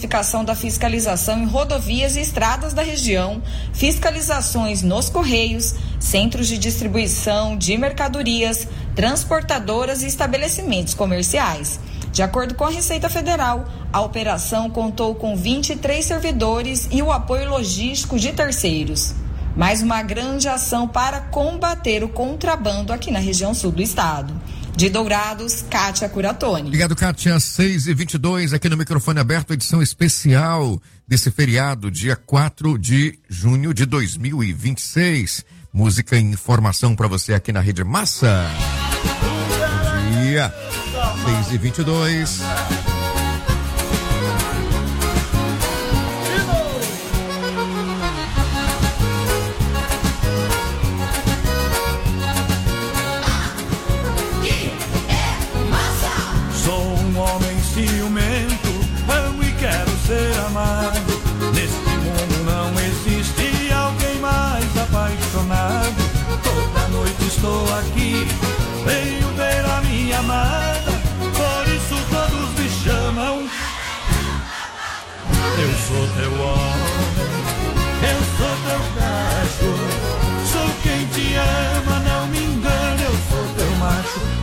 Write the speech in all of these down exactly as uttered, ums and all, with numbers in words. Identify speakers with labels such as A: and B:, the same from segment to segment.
A: intensificação da fiscalização em rodovias e estradas da região, fiscalizações nos Correios, centros de distribuição de mercadorias, transportadoras e estabelecimentos comerciais. De acordo com a Receita Federal, a operação contou com vinte e três servidores e o apoio logístico de terceiros. Mais uma grande ação para combater o contrabando aqui na região sul do estado. De Dourados, Kátia Curatoni.
B: Obrigado, Kátia. seis e vinte e dois, aqui no microfone aberto, edição especial desse feriado, dia quatro de junho de dois mil e vinte e seis. Música e informação para você aqui na Rede Massa. Bom dia. seis e vinte e dois.
C: Ciumento, amo e quero ser amado. Neste mundo não existe alguém mais apaixonado. Toda noite estou aqui, venho ver a minha amada. Por isso todos me chamam. Eu sou teu homem, eu sou teu cacho. Sou quem te ama, não me engane, eu sou teu macho.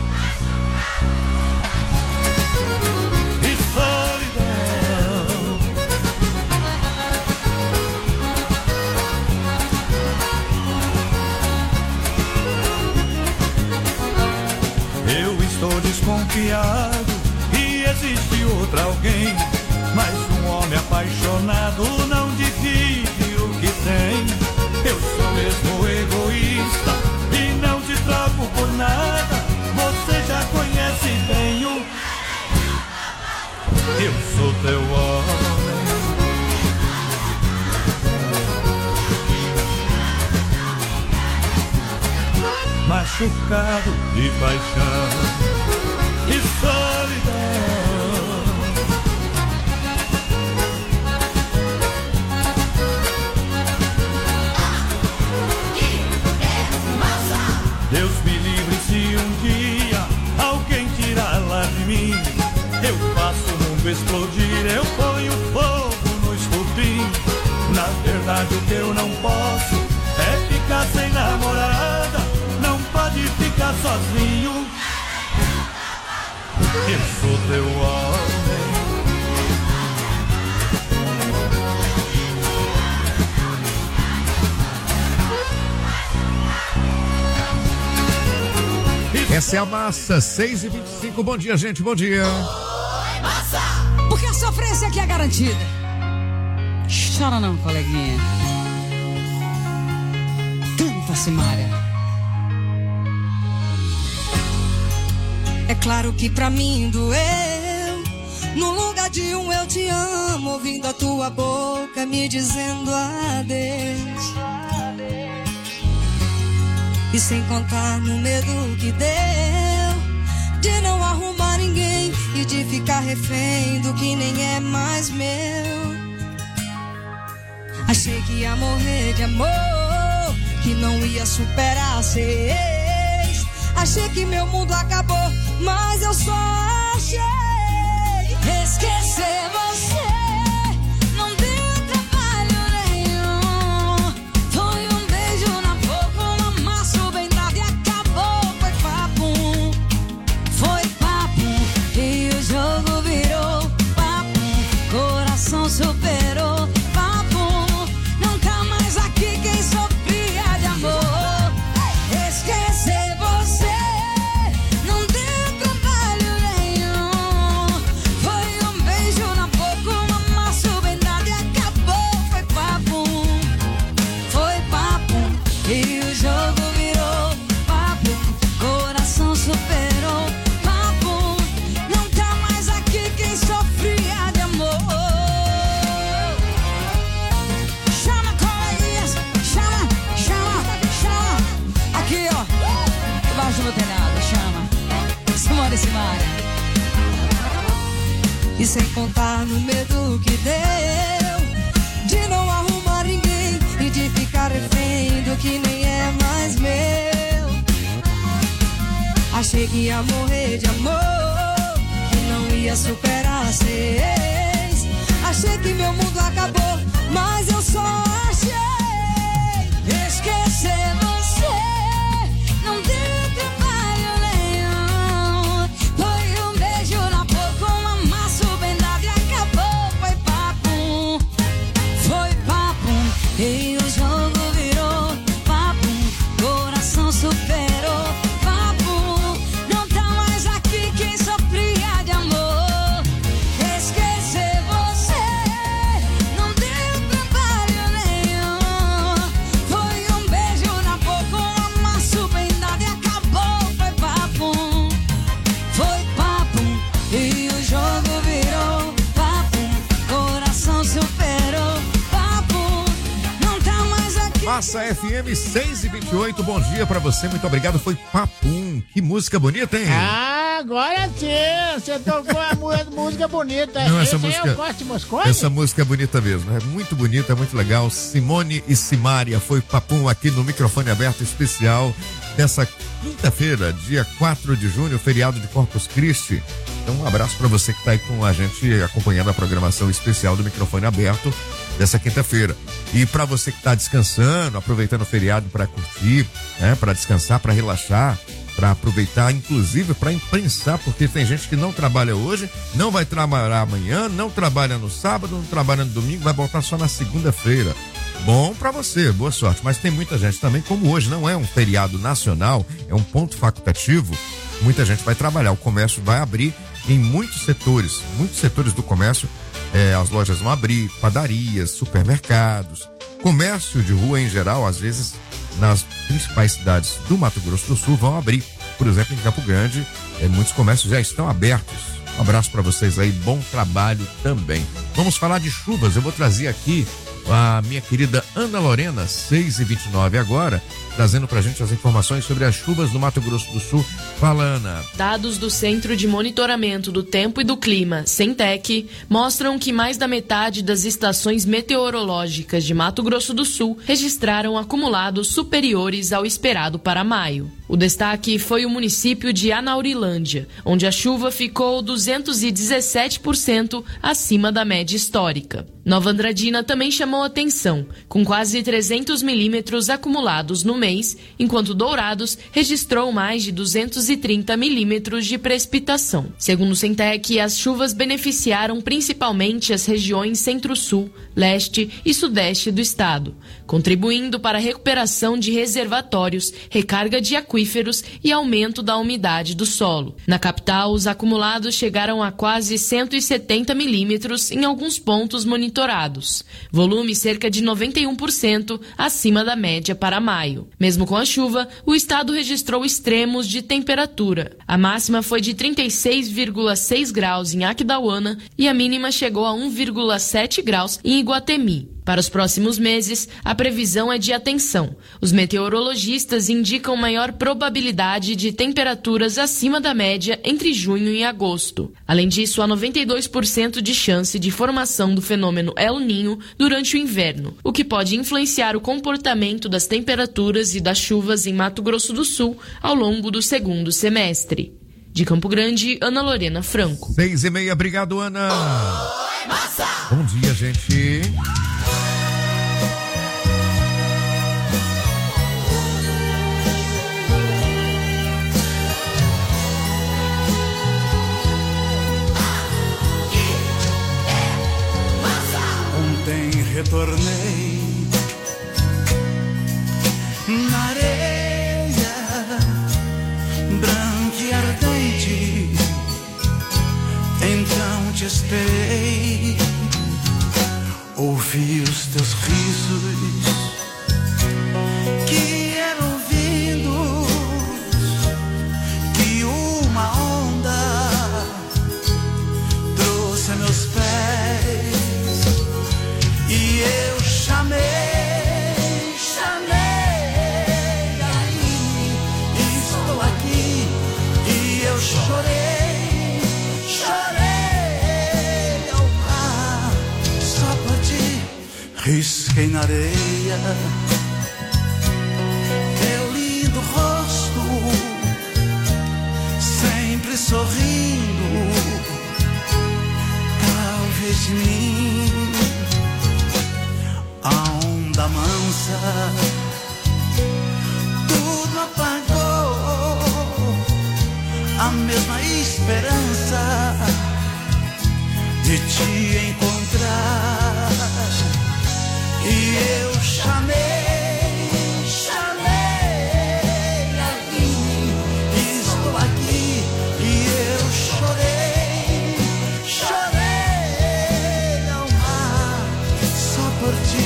C: Estou desconfiado e existe outro alguém, mas um homem apaixonado não divide o que tem. Eu sou mesmo egoísta e não te troco por nada. Você já conhece bem o... Eu sou teu homem. Machucado de paixão e solidão. Deus me livre se um dia alguém tirá-la de mim. Eu faço o mundo explodir, eu ponho fogo no estupim. Na verdade o que eu não posso é ficar sem namorada. Não pode ficar sozinho. Eu sou teu homem.
B: Essa é a Massa, seis e vinte e cinco. Bom dia, gente, bom dia.
D: Oi, Massa! Porque a sofrência aqui é garantida. Chora não, coleguinha. Canta, Simária. É claro que pra mim doeu. No lugar de um eu te amo, ouvindo a tua boca me dizendo adeus. E sem contar no medo que deu de não arrumar ninguém e de ficar refém do que nem é mais meu. Achei que ia morrer de amor, que não ia superar ser ex. Achei que meu mundo acabou, mas eu só achei esquecer você. Não deu trabalho nenhum. Foi um beijo na boca, um amasso bem dado e acabou. Foi papo, foi papo. E o jogo virou papo. Coração superou papo. Nunca mais aqui quem sofria de amor. Esquecer você. E sem contar no medo que deu de não arrumar ninguém e de ficar refém do que nem é mais meu. Achei que ia morrer de amor, que não ia superar ser ex. Achei achei que meu mundo acabou, mas eu só achei esquecer você. Não deu trabalho nenhum. Foi um beijo na boca, um amasso bem dado e acabou. Foi papum, foi papum. E o jogo virou papum, coração superou papum. Não tá mais aqui quem sofria de amor. Esquecer você não deu trabalho nenhum. Foi um beijo na boca, um amasso bem dado e acabou. Foi papum, foi papum. E o jogo virou papum, coração superou papum. Não tá mais aqui.
B: Massa F M seis e vinte e oito, bom dia pra você, muito obrigado. Foi Papum, que música bonita, hein?
E: Ah, agora sim, você tocou a mu- música bonita.
B: Não, essa
E: Esse
B: música-
E: é o Corte Moscone?
B: Essa música é bonita mesmo, é muito bonita, é muito legal. Simone e Simária, foi Papum aqui no microfone aberto especial dessa quinta-feira, dia quatro de junho, feriado de Corpus Christi. Então um abraço pra você que tá aí com a gente acompanhando a programação especial do microfone aberto dessa quinta-feira. E pra você que tá descansando, aproveitando o feriado pra curtir, né, para descansar, pra relaxar, pra aproveitar, inclusive pra imprensar, porque tem gente que não trabalha hoje, não vai trabalhar amanhã, não trabalha no sábado, não trabalha no domingo, vai voltar só na segunda-feira. Bom pra você, boa sorte. Mas tem muita gente também, como hoje não é um feriado nacional, é um ponto facultativo, muita gente vai trabalhar. O comércio vai abrir em muitos setores, muitos setores do comércio, eh, as lojas vão abrir, padarias, supermercados, comércio de rua em geral, às vezes nas principais cidades do Mato Grosso do Sul vão abrir. Por exemplo, em Campo Grande, eh, muitos comércios já estão abertos. Um abraço para vocês aí, bom trabalho também. Vamos falar de chuvas, eu vou trazer aqui a minha querida Ana Lorena, seis e vinte e nove agora, trazendo pra gente as informações sobre as chuvas do Mato Grosso do Sul. Fala, Ana.
F: Dados do Centro de Monitoramento do Tempo e do Clima, CENTEC, mostram que mais da metade das estações meteorológicas de Mato Grosso do Sul registraram acumulados superiores ao esperado para maio. O destaque foi o município de Anaurilândia, onde a chuva ficou duzentos e dezessete por cento acima da média histórica. Nova Andradina também chamou atenção, com quase trezentos milímetros acumulados no mês, enquanto Dourados registrou mais de duzentos e trinta milímetros de precipitação. Segundo o CENTEC, as chuvas beneficiaram principalmente as regiões centro-sul, leste e sudeste do estado, contribuindo para a recuperação de reservatórios, recarga de aquíferos e aumento da umidade do solo. Na capital, os acumulados chegaram a quase cento e setenta milímetros em alguns pontos monitorados, volume cerca de noventa e um por cento acima da média para maio. Mesmo com a chuva, o estado registrou extremos de temperatura. A máxima foi de trinta e seis vírgula seis graus em Aquidauana e a mínima chegou a um vírgula sete graus em Iguatemi. Para os próximos meses, a previsão é de atenção. Os meteorologistas indicam maior probabilidade de temperaturas acima da média entre junho e agosto. Além disso, há noventa e dois por cento de chance de formação do fenômeno El Niño durante o inverno, o que pode influenciar o comportamento das temperaturas e das chuvas em Mato Grosso do Sul ao longo do segundo semestre. De Campo Grande, Ana Lorena Franco.
B: Seis e meia, obrigado, Ana. Oi, massa! Bom dia, gente.
C: Ontem retornei na areia branca e ardente, então te esperei, ouvi os teus risos que eram vindos de uma onda, trouxe a meus pés e eu chamei, chamei aí, estou aqui e eu chorei, chorei ao par, só por ti, risquei na areia teu lindo rosto, sempre sorrindo, talvez de mim. A onda mansa tudo apagou, a mesma esperança de te encontrar. E eu chamei, chamei Aline, estou aqui. E eu chorei, chorei ao mar só por ti.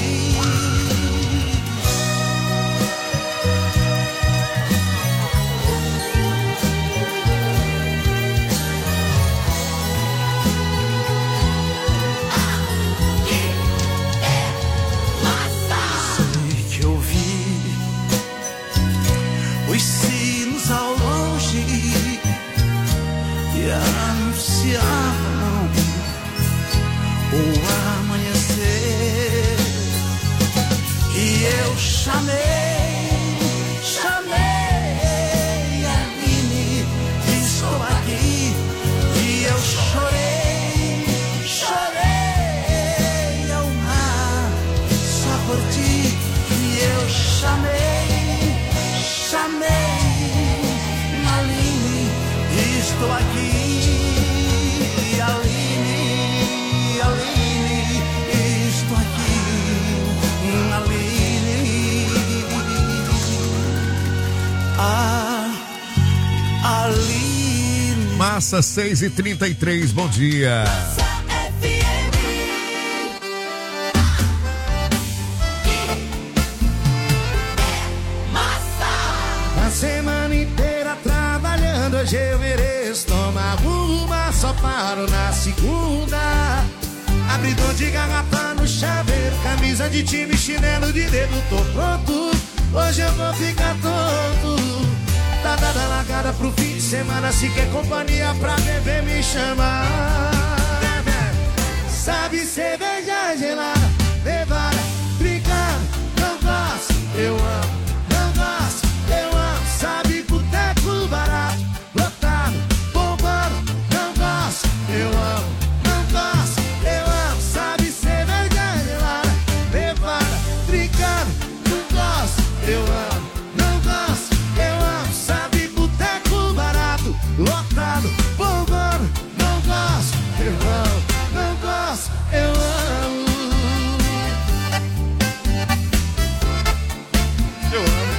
C: Anunciavam o amanhecer. E eu chamei, chamei Aline, estou aqui. E eu chorei, chorei ao mar só por ti. E eu chamei, chamei Aline, estou aqui.
B: Massa seis e trinta e três, bom dia.
E: A semana inteira trabalhando, hoje eu mereço tomar uma, só paro na segunda. Abridor de garrafa no chaveiro, camisa de time, chinelo de dedo, tô pronto. Hoje eu vou ficar tonto. Tá dada a largada pro fim de semana, se quer companhia pra beber me chama. Sabe cerveja gelada, levada, brincando, não gosto, eu amo, não gosto, eu amo. Sabe boteco barato, lotado, bombando, não gosto, eu amo, não gosto, eu amo. Sabe cerveja gelada, levada, brincando, não gosto, eu amo, não gosto, eu amo. Sabe boteco barato, lotado, bombando, não gosto, eu amo, não gosto, eu amo. Eu amo.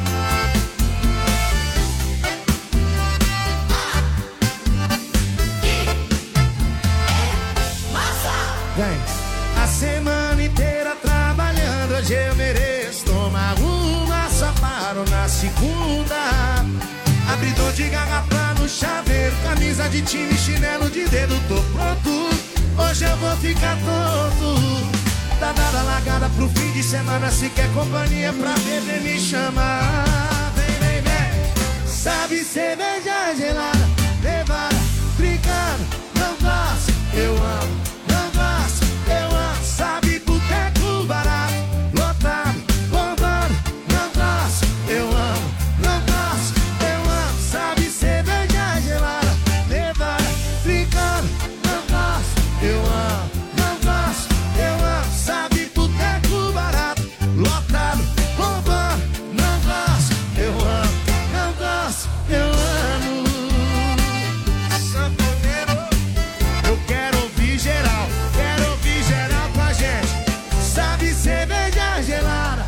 E: Vem. A semana inteira trabalhando, hoje eu mereço tomar uma, só paro na segunda. Abridor de garrafa no chaveiro, camisa de time, chinelo de dedo, tô pronto. Hoje eu vou ficar tonto. Tá dada a largada pro fim de semana, se quer companhia pra beber me chama. Vem, vem, vem. Sabe cerveja gelada, levada, brincando, não gosto, eu amo, não gosto, eu amo. Sabe boteco barato, lotado, bombando, não gosto, eu amo, não gosto, eu amo. Sabe cerveja gelada, levada, brincando, não gosto, eu amo, não gosto, eu amo. Sabe boteco barato, lotado, bombando, não gosto, eu amo, não gosto, eu amo. Sanfoneiro, eu quero ouvir geral, quero ouvir geral com a gente. Sabe cerveja gelada,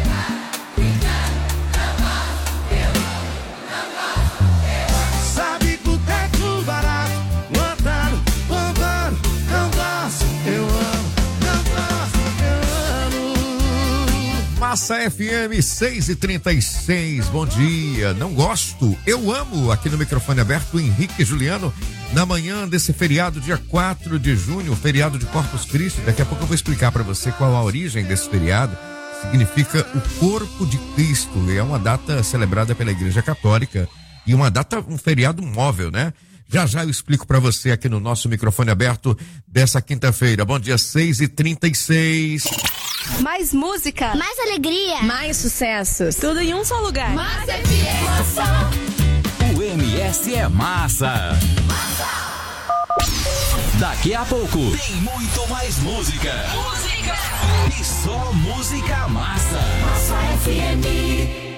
E: sabe boteco barato, lotado, bombando, não gosto, eu amo, não gosto, eu amo.
B: Massa F M seis e trinta e seis, bom dia. Não gosto, eu amo. Aqui no microfone aberto, Henrique Juliano, na manhã desse feriado, dia quatro de junho, feriado de Corpus Christi. Daqui a pouco eu vou explicar para você qual a origem desse feriado. Significa o corpo de Cristo. É uma data celebrada pela Igreja Católica e uma data, um feriado móvel, né? Já já eu explico para você aqui no nosso microfone aberto dessa quinta-feira. Bom dia, seis e trinta e seis.
G: Mais música,
H: Mais alegria.
G: mais sucessos, tudo em um só lugar.
H: Mais F M.
I: O M S é massa.
H: Daqui a pouco tem muito mais música. Música! E só música massa. Massa F M.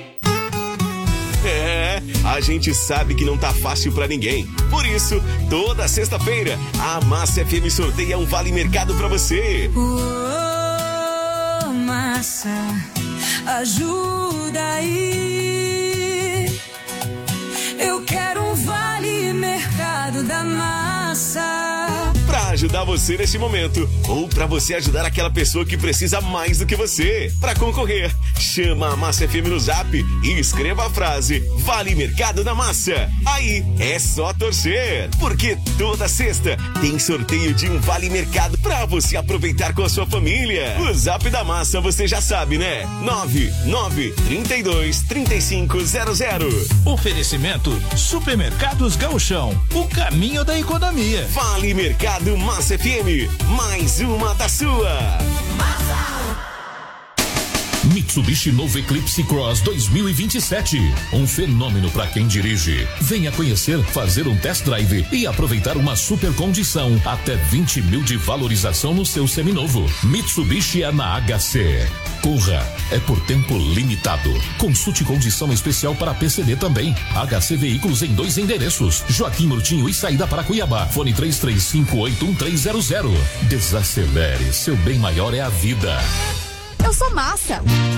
I: É, a gente sabe que não tá fácil pra ninguém. Por isso, toda sexta-feira, a Massa F M sorteia um vale mercado pra você.
D: Oh, massa, ajuda aí. Eu quero um vale mercado da massa.
I: Pra ajudar você nesse momento, ou pra você ajudar aquela pessoa que precisa mais do que você. Pra concorrer, chama a Massa F M no Zap e escreva a frase Vale Mercado da Massa. Aí é só torcer, porque toda sexta tem sorteio de um Vale Mercado pra você aproveitar com a sua família. O Zap da Massa você já sabe, né? nove nove três dois, três cinco zero zero.
J: Oferecimento Supermercados Gauchão, o caminho da economia.
I: Vale Mercado Massa F M, mais uma da sua.
K: Mitsubishi Novo Eclipse Cross dois mil e vinte e sete. Um fenômeno para quem dirige. Venha conhecer, fazer um test drive e aproveitar uma super condição. Até vinte mil de valorização no seu seminovo. Mitsubishi é na H C. Corra, é por tempo limitado. Consulte condição especial para P C D também. H C Veículos em dois endereços. Joaquim Murtinho e saída para Cuiabá. Fone três três cinco oito um três zero zero. Desacelere, seu bem maior é a vida.
G: Eu sou massa.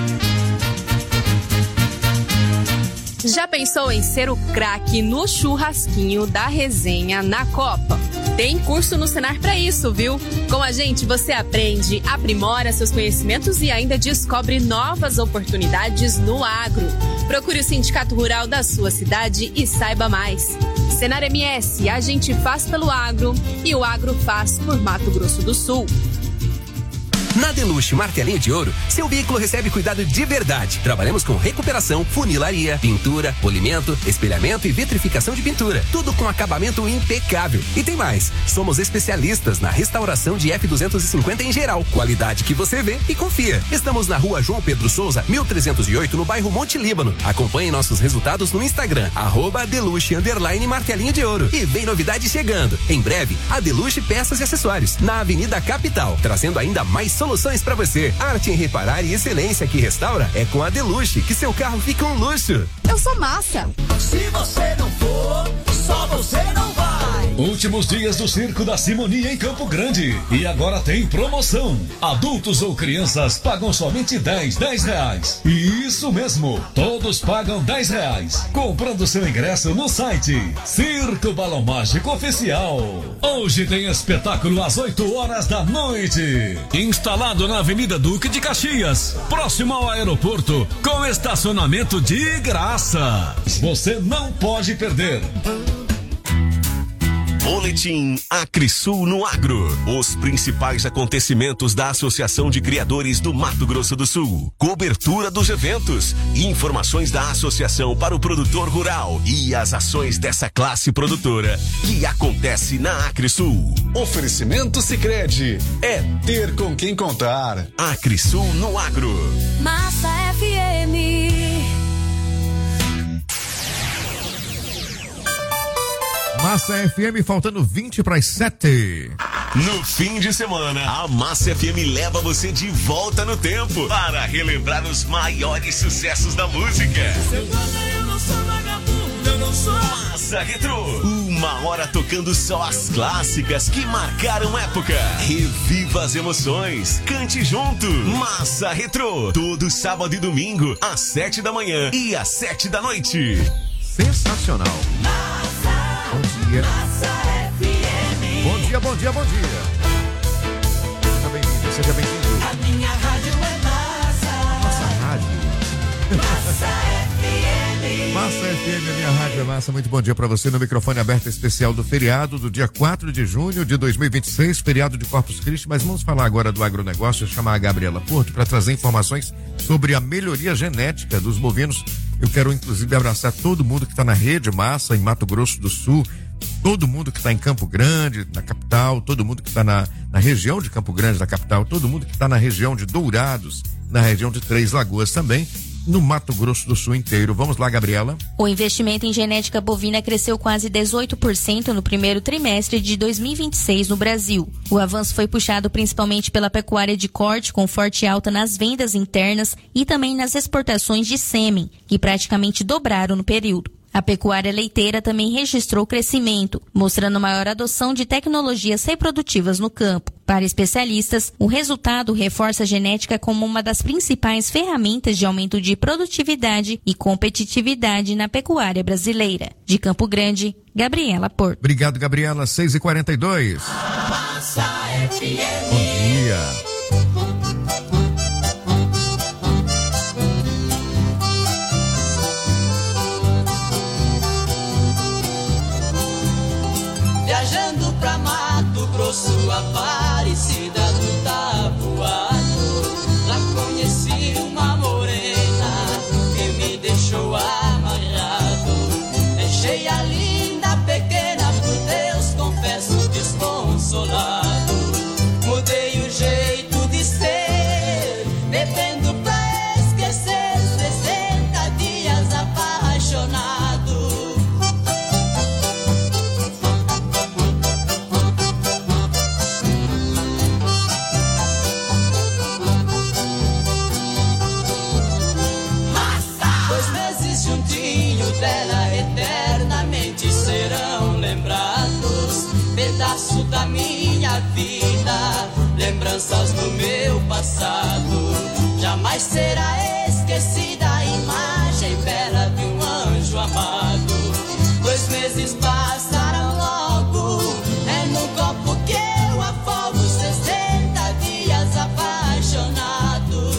G: Já pensou em ser o craque no churrasquinho da resenha na Copa? Tem curso no Senar pra isso, viu? Com a gente você aprende, aprimora seus conhecimentos e ainda descobre novas oportunidades no agro. Procure o Sindicato Rural da sua cidade e saiba mais. Senar M S, a gente faz pelo agro e o agro faz por Mato Grosso do Sul.
L: Na Deluxe Martelinho de Ouro, seu veículo recebe cuidado de verdade. Trabalhamos com recuperação, funilaria, pintura, polimento, espelhamento e vitrificação de pintura. Tudo com acabamento impecável. E tem mais, somos especialistas na restauração de F duzentos e cinquenta em geral. Qualidade que você vê e confia. Estamos na rua João Pedro Souza, mil trezentos e oito, no bairro Monte Líbano. Acompanhe nossos resultados no Instagram, arroba Deluxe underline Martelinho de Ouro. E vem novidade chegando. Em breve, a Deluxe Peças e Acessórios, na Avenida Capital, trazendo ainda mais soluções para você. Arte em reparar e excelência que restaura é com a Deluxe, que seu carro fica um luxo.
G: Eu sou massa.
H: Se você não for, só você não vai.
M: Últimos dias do Circo da Simonia em Campo Grande. E agora tem promoção. Adultos ou crianças pagam somente dez, dez reais. Isso mesmo, todos pagam dez reais. Comprando seu ingresso no site Circo Balão Mágico Oficial. Hoje tem espetáculo às oito horas da noite. Instalado na Avenida Duque de Caxias, próximo ao aeroporto, com estacionamento de graça. Você não pode perder.
I: Boletim Acrisul no Agro. Os principais acontecimentos da Associação de Criadores do Mato Grosso do Sul. Cobertura dos eventos. Informações da associação para o produtor rural e as ações dessa classe produtora que acontece na Acrisul.
N: Oferecimento Sicredi. É ter com quem contar.
I: Acrisul no Agro.
D: Massa F M.
B: Massa F M, faltando vinte para as sete.
I: No fim de semana, a Massa F M leva você de volta no tempo para relembrar os maiores sucessos da música.
D: Eu não sou vagabundo, eu não sou.
I: Massa Retro, uma hora tocando só as clássicas que marcaram época. Reviva as emoções, cante junto. Massa Retro, todo sábado e domingo, às sete da manhã e às sete da noite.
B: Sensacional. Bom dia. Bom dia, bom dia, bom dia. Seja bem-vindo, seja bem-vindo.
D: A minha rádio é massa.
B: Nossa rádio.
D: Massa F M.
B: Massa F M, a minha rádio é massa. Muito bom dia para você no microfone aberto especial do feriado do dia quatro de junho de dois mil e vinte e seis, feriado de Corpus Christi. Mas vamos falar agora do agronegócio, chamar a Gabriela Porto para trazer informações sobre a melhoria genética dos bovinos. Eu quero inclusive abraçar todo mundo que está na rede Massa em Mato Grosso do Sul, todo mundo que está em Campo Grande, na capital, todo mundo que está na, na região de Campo Grande, da capital, todo mundo que está na região de Dourados, na região de Três Lagoas também, no Mato Grosso do Sul inteiro. Vamos lá, Gabriela.
O: O investimento em genética bovina cresceu quase dezoito por cento no primeiro trimestre de dois mil e vinte e seis no Brasil. O avanço foi puxado principalmente pela pecuária de corte, com forte alta nas vendas internas e também nas exportações de sêmen, que praticamente dobraram no período. A pecuária leiteira também registrou crescimento, mostrando maior adoção de tecnologias reprodutivas no campo. Para especialistas, o resultado reforça a genética como uma das principais ferramentas de aumento de produtividade e competitividade na pecuária brasileira. De Campo Grande, Gabriela Porto.
B: Obrigado, Gabriela. seis e quarenta e dois. Bom dia.
P: Viajando pra Mato Grosso, Aparecida do Taboado, lá conheci uma morena que me deixou amarrado. Deixei a linda pequena, por Deus confesso desconsolado. Mudei o jeito de ser, bebendo pra esquecer, sessenta dias apaixonado. Dela eternamente serão lembrados, pedaço da minha vida, lembranças do meu passado. Jamais será esquecida a imagem bela de um anjo amado. Dois meses passaram logo, é no copo que eu afogo, sessenta dias apaixonado.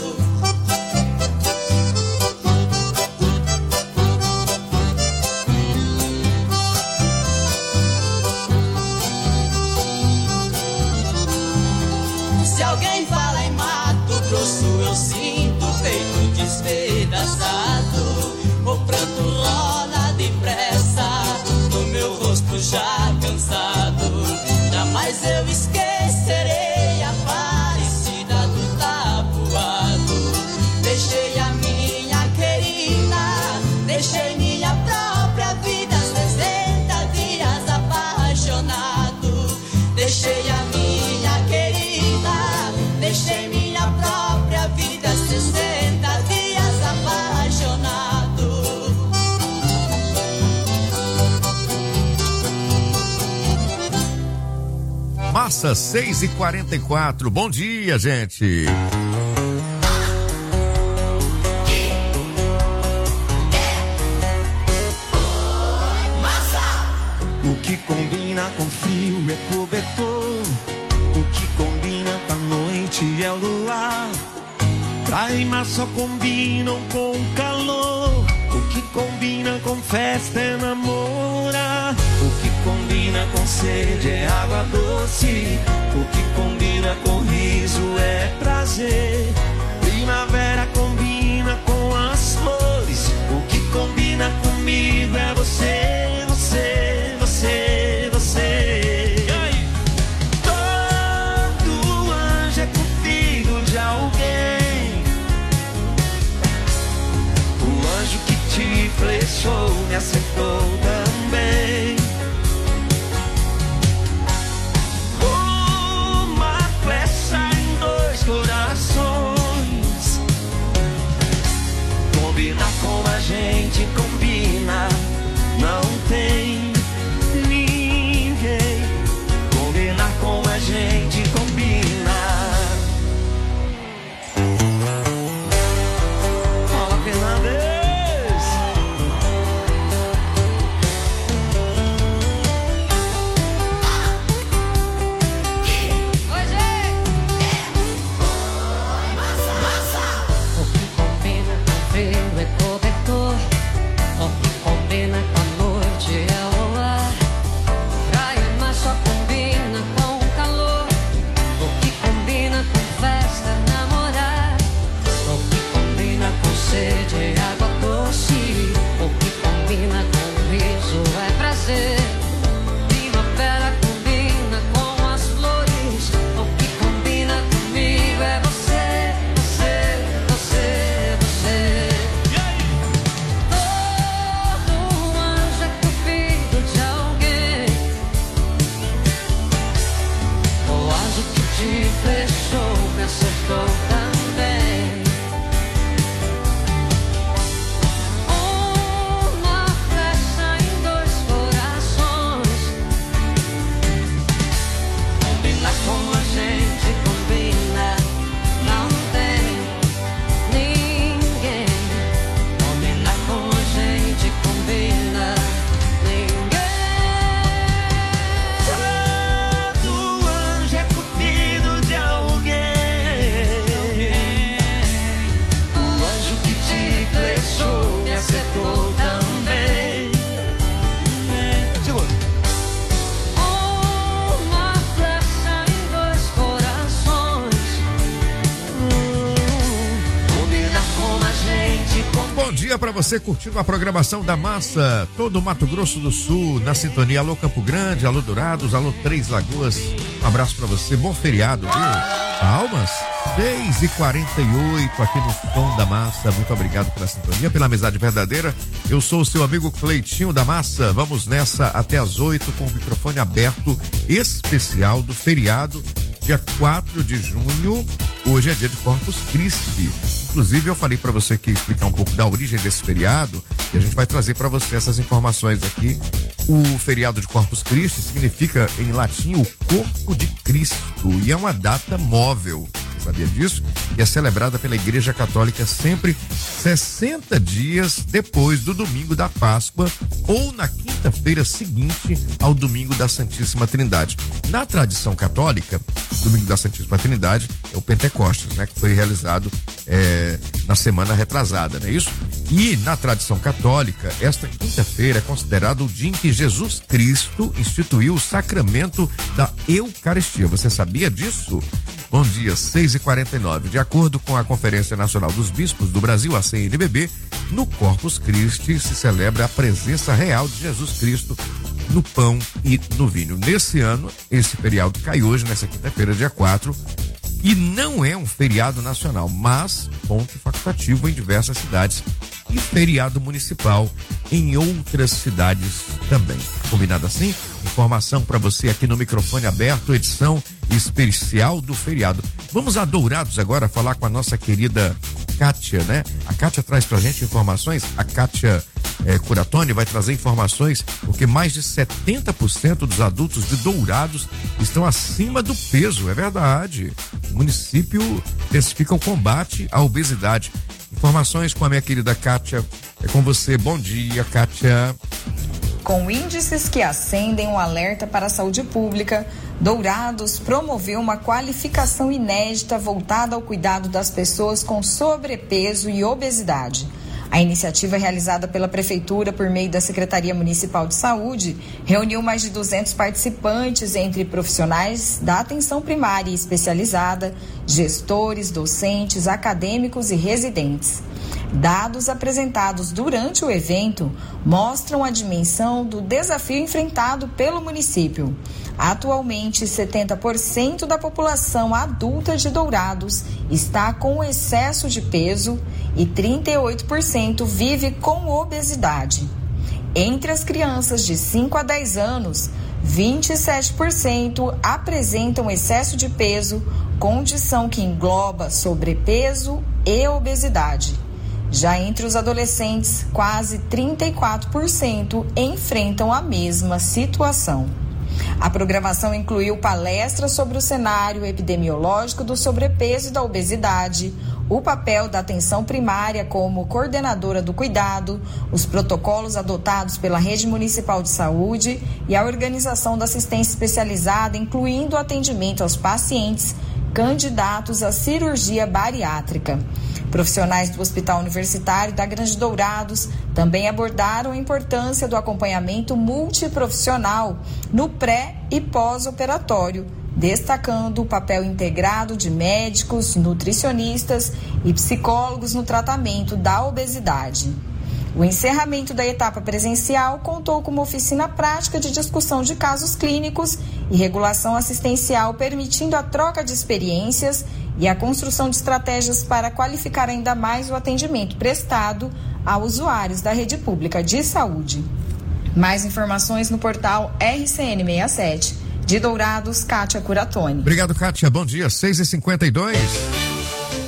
P: Se alguém fala em Mato Grosso, eu sinto o peito despedaçado. O pranto rola depressa no meu rosto já cansado. Jamais eu esquecerei a Aparecida do Taboado. Deixei a minha querida, deixei minha própria vida, sessenta dias apaixonado. Deixei a minha querida, deixei minha própria vida, sessenta dias apaixonado.
B: Massa, seis e quarenta e quatro. Bom dia, gente.
E: O que combina com frio é cobertor, o que combina com a noite é o luar. Pra rimar só combinam com calor, o que combina com festa é namorar. O que combina com sede é água doce, o que combina com riso é prazer. Primavera combina com as flores, o que combina comigo é você, você, você, você. E aí? Todo anjo é filho de alguém. O anjo que te flechou me acertou também.
D: estou também. Uma flecha em dois corações. Combina como a gente combina. Não tem ninguém. Combina como a gente combina. Ninguém. Todo anjo é cupido de alguém. O anjo que te flechou me acertou também. Uma flecha em dois corações. Combina como a gente combina.
B: Bom dia pra você curtindo a programação da Massa, todo o Mato Grosso do Sul, na sintonia. Alô Campo Grande, alô Dourados, alô Três Lagoas. Um abraço pra você, bom feriado, viu? Palmas, seis e quarenta e oito aqui no Som da Massa. Muito obrigado pela sintonia, pela amizade verdadeira. Eu sou o seu amigo Cleitinho da Massa. Vamos nessa até as oito com o microfone aberto especial do feriado, dia quatro de junho. Hoje é dia de Corpus Christi. Inclusive, eu falei para você que explicar um pouco da origem desse feriado e a gente vai trazer para você essas informações aqui. O feriado de Corpus Christi significa em latim o corpo de Cristo e é uma data móvel. Você sabia disso? E é celebrada pela Igreja Católica sempre sessenta dias depois do domingo da Páscoa ou na quinta-feira seguinte ao domingo da Santíssima Trindade. Na tradição católica, domingo da Santíssima Trindade é o Pentecostes, né? Que foi realizado é, na semana retrasada, não é isso? E na tradição católica, esta quinta-feira é considerado o dia em que Jesus Cristo instituiu o sacramento da Eucaristia. Você sabia disso? Bom dia, seis e quarenta e nove. De acordo com a Conferência Nacional dos Bispos do Brasil, a C N B B, no Corpus Christi se celebra a presença real de Jesus Cristo no pão e no vinho. Nesse ano, esse feriado cai hoje, nessa quinta-feira, dia quatro, e não é um feriado nacional, mas ponto facultativo em diversas cidades e feriado municipal em outras cidades também. Combinado assim? Informação para você aqui no microfone aberto, edição especial do feriado. Vamos a Dourados agora falar com a nossa querida Kátia, né? A Kátia traz pra gente informações, a Kátia é, Curatoni vai trazer informações, porque mais de setenta por cento dos adultos de Dourados estão acima do peso, é verdade. O município intensifica o combate à obesidade. Informações com a minha querida Kátia, é com você. Bom dia, Kátia.
A: Com índices que acendem um alerta para a saúde pública, Dourados promoveu uma qualificação inédita voltada ao cuidado das pessoas com sobrepeso e obesidade. A iniciativa, realizada pela Prefeitura por meio da Secretaria Municipal de Saúde, reuniu mais de duzentos participantes entre profissionais da atenção primária e especializada, gestores, docentes, acadêmicos e residentes. Dados apresentados durante o evento mostram a dimensão do desafio enfrentado pelo município. Atualmente, setenta por cento da população adulta de Dourados está com excesso de peso e trinta e oito por cento vive com obesidade. Entre as crianças de cinco a dez anos, vinte e sete por cento apresentam excesso de peso, condição que engloba sobrepeso e obesidade. Já entre os adolescentes, quase trinta e quatro por cento enfrentam a mesma situação. A programação incluiu palestras sobre o cenário epidemiológico do sobrepeso e da obesidade, o papel da atenção primária como coordenadora do cuidado, os protocolos adotados pela Rede Municipal de Saúde e a organização da assistência especializada, incluindo o atendimento aos pacientes candidatos à cirurgia bariátrica. Profissionais do Hospital Universitário da Grande Dourados também abordaram a importância do acompanhamento multiprofissional no pré e pós-operatório, destacando o papel integrado de médicos, nutricionistas e psicólogos no tratamento da obesidade. O encerramento da etapa presencial contou com uma oficina prática de discussão de casos clínicos e regulação assistencial, permitindo a troca de experiências e a construção de estratégias para qualificar ainda mais o atendimento prestado a usuários da rede pública de saúde. Mais informações no portal R C N sessenta e sete. De Dourados, Kátia Curatoni.
B: Obrigado, Kátia. Bom dia, seis e cinquenta e dois.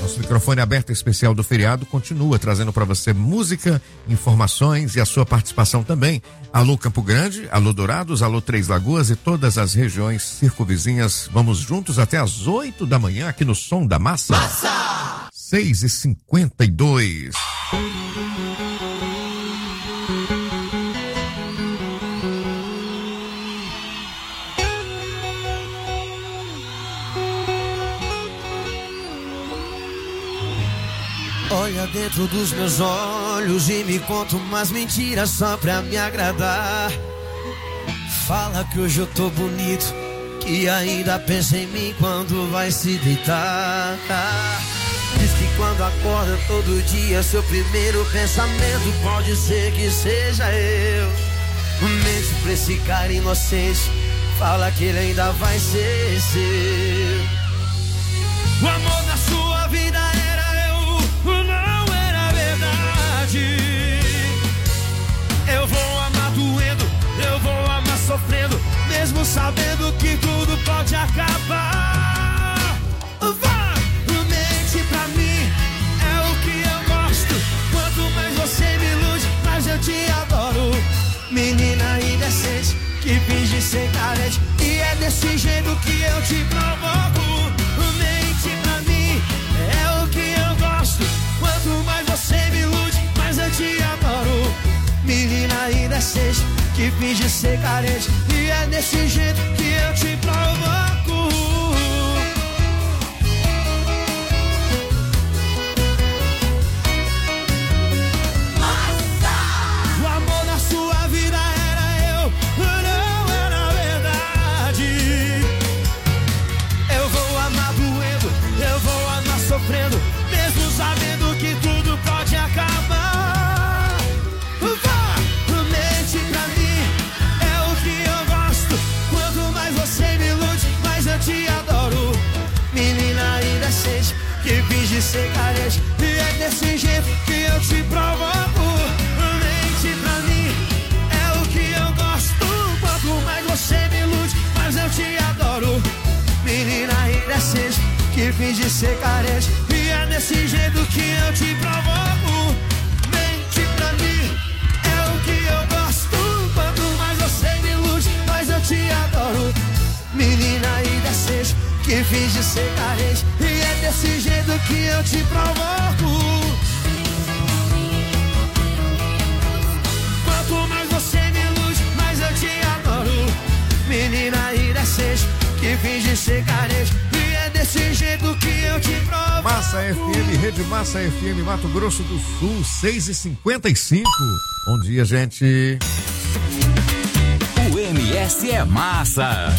B: Nosso microfone aberto especial do feriado continua trazendo para você música, informações e a sua participação também. Alô Campo Grande, alô Dourados, alô Três Lagoas e todas as regiões circunvizinhas. Vamos juntos até às oito da manhã aqui no Som da Massa. Massa! seis e cinquenta e dois.
E: Olha dentro dos meus olhos e me conta umas mentiras só pra me agradar. Fala que hoje eu tô bonito, que ainda pensa em mim quando vai se deitar. Diz que quando acorda todo dia, seu primeiro pensamento pode ser que seja eu. Mente pra esse cara inocente, fala que ele ainda vai ser seu. O amor na sua vida era eu, não era verdade. Eu vou amar doendo, eu vou amar sofrendo, mesmo sabendo que tudo pode acabar. Vai, mente pra mim, é o que eu gosto. Quanto mais você me ilude, mais eu te adoro. Menina indecente, que finge ser carente, e é desse jeito que eu te provoco. Mente pra mim, é o que eu gosto. Quanto mais você me ilude, mais eu te adoro. Menina indecente, que finge ser carente, e é desse jeito que eu te provoco. O amor na sua vida era eu, não era verdade. Eu vou amar doendo, eu vou amar sofrendo, mesmo sabendo que tudo pode acabar. Vá, mente pra mim, é o que eu gosto. Quanto mais você me ilude, mais eu te adoro. Menina indecente, que finge ser carente, e é desse jeito que eu te provoco. Mente pra mim, é o que eu gosto. Quanto mais você me ilude, mais eu te adoro. Menina indecente, que finge ser carente, e é desse jeito que eu te provoco. Mente pra mim, é o que eu gosto. Quanto mais você me ilude, mais eu te adoro. Menina indecente, que finge ser carente, e é desse jeito que eu te provoco. Quanto mais você me ilude, mais eu te adoro. Menina indecente, que finge ser carente, e é desse jeito que eu te provoco.
B: Massa F M, Rede Massa F M, Mato Grosso do Sul, seis e cinquenta e cinco. Bom dia, gente.
H: O M S é massa.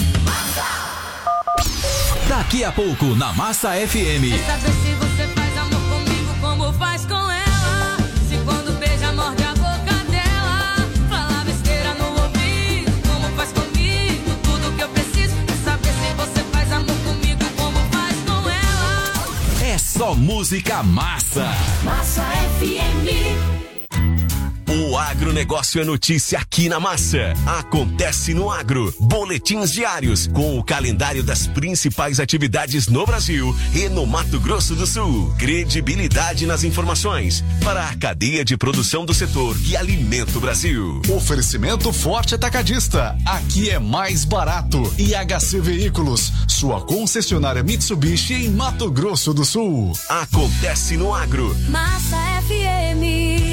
H: Daqui a pouco na Massa F M.
D: Quer saber se você faz amor comigo como faz com ela? Se quando beija morde a boca dela, fala besteira no ouvido como faz comigo. Tudo que eu preciso é saber se você faz amor comigo como faz com ela.
H: É só música massa.
D: Massa F M.
I: O agronegócio é notícia aqui na Massa. Acontece no Agro. Boletins diários com o calendário das principais atividades no Brasil e no Mato Grosso do Sul. Credibilidade nas informações para a cadeia de produção do setor que alimenta o Brasil.
N: Oferecimento Forte Atacadista. Aqui é mais barato. I H C Veículos, sua concessionária Mitsubishi em Mato Grosso do Sul.
I: Acontece no Agro.
D: Massa F M.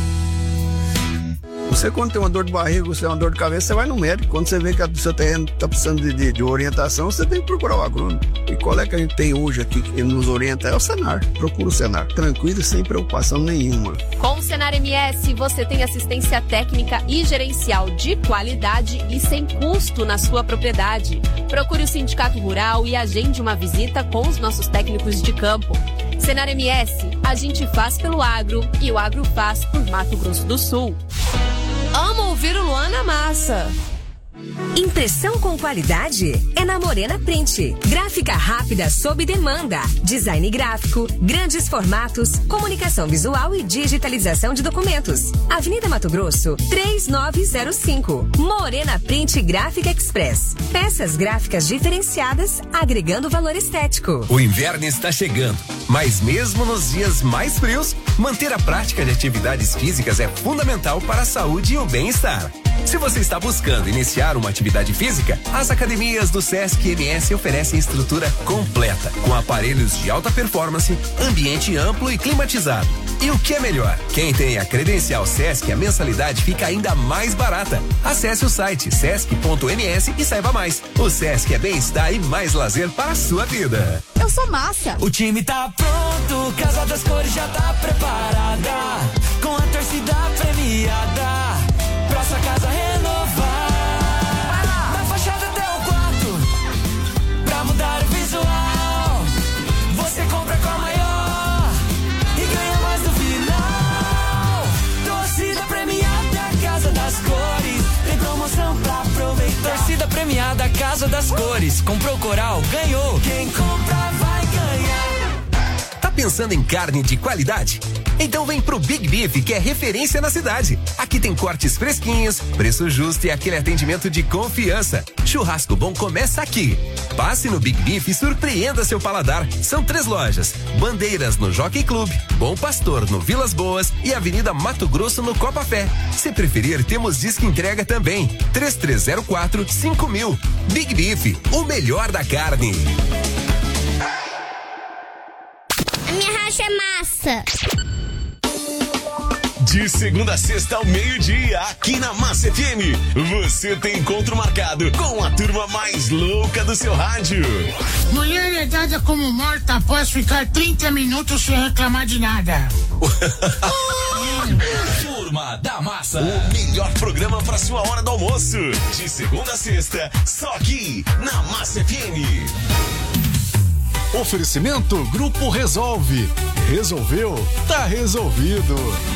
Q: Você, quando tem uma dor de barriga, você tem uma dor de cabeça, você vai no médico. Quando você vê que o seu terreno está precisando de, de, de orientação, você tem que procurar o agrônomo. E qual é que a gente tem hoje aqui que nos orienta? É o Senar. Procura o Senar. Tranquilo e sem preocupação nenhuma.
G: Com o Senar M S, você tem assistência técnica e gerencial de qualidade e sem custo na sua propriedade. Procure o Sindicato Rural e agende uma visita com os nossos técnicos de campo. Senar M S, a gente faz pelo agro e o agro faz por Mato Grosso do Sul. Amo ouvir o Luan na Massa.
R: Impressão com qualidade é na Morena Print. Gráfica rápida sob demanda. Design gráfico, grandes formatos, comunicação visual e digitalização de documentos. Avenida Mato Grosso, três nove zero cinco. Morena Print Gráfica Express. Peças gráficas diferenciadas, agregando valor estético.
L: O inverno está chegando, mas mesmo nos dias mais frios, manter a prática de atividades físicas é fundamental para a saúde e o bem-estar. Se você está buscando iniciar uma atividade física, as academias do Sesc M S oferecem estrutura completa, com aparelhos de alta performance, ambiente amplo e climatizado. E o que é melhor? Quem tem a credencial Sesc, a mensalidade fica ainda mais barata. Acesse o site sesc ponto m s e saiba mais. O Sesc é bem-estar e mais lazer para a sua vida.
S: Eu sou Massa.
P: O time tá pronto, Casa das Cores já tá preparada, com a torcida premiada, pra sua casa renovar. Na fachada até o quarto, pra mudar o visual, você compra com a maior e ganha mais no final. Torcida premiada, Casa das Cores, tem promoção pra aproveitar. Torcida premiada, Casa das Cores, comprou Coral, ganhou. Quem compra vai ganhar.
L: Tá pensando em carne de qualidade? Então vem pro Big Beef, que é referência na cidade. Aqui tem cortes fresquinhos, preço justo e aquele atendimento de confiança. Churrasco bom começa aqui. Passe no Big Beef e surpreenda seu paladar. São três lojas: Bandeiras no Jockey Club, Bom Pastor no Vilas Boas e Avenida Mato Grosso no Copa Fé. Se preferir, temos disque entrega também. três três zero quatro, cinco mil. Big Beef, o melhor da carne.
T: A minha racha é massa.
I: De segunda a sexta ao meio-dia, aqui na Massa F M, você tem encontro marcado com a turma mais louca do seu rádio.
U: Mulher é dada como morta após ficar trinta minutos sem reclamar de nada.
I: Turma da Massa, o melhor programa para sua hora do almoço. De segunda a sexta, só aqui na Massa F M.
N: Oferecimento Grupo Resolve. Resolveu? Tá resolvido.